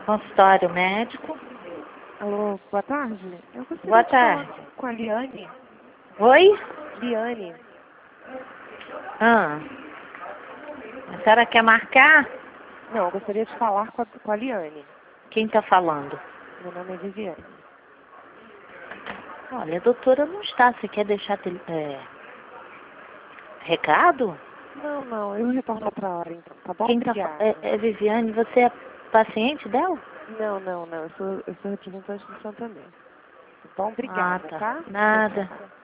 Consultório médico. Alô, boa tarde. Eu gostaria Boa de falar tarde. com a Liane. Oi? Liane. A senhora quer marcar? Não, eu gostaria de falar com a Liane. Quem está falando? Meu nome é Viviane. Olha, a doutora não está. Você quer deixar recado? Não, eu retorno outra hora, então. Tá bom? Quem está Obrigada. é Viviane, você é paciente dela? Não. Eu sou representante do Santander. Tá bom? Ah, Obrigada, tá. tá? Tchau, Nada. tchau.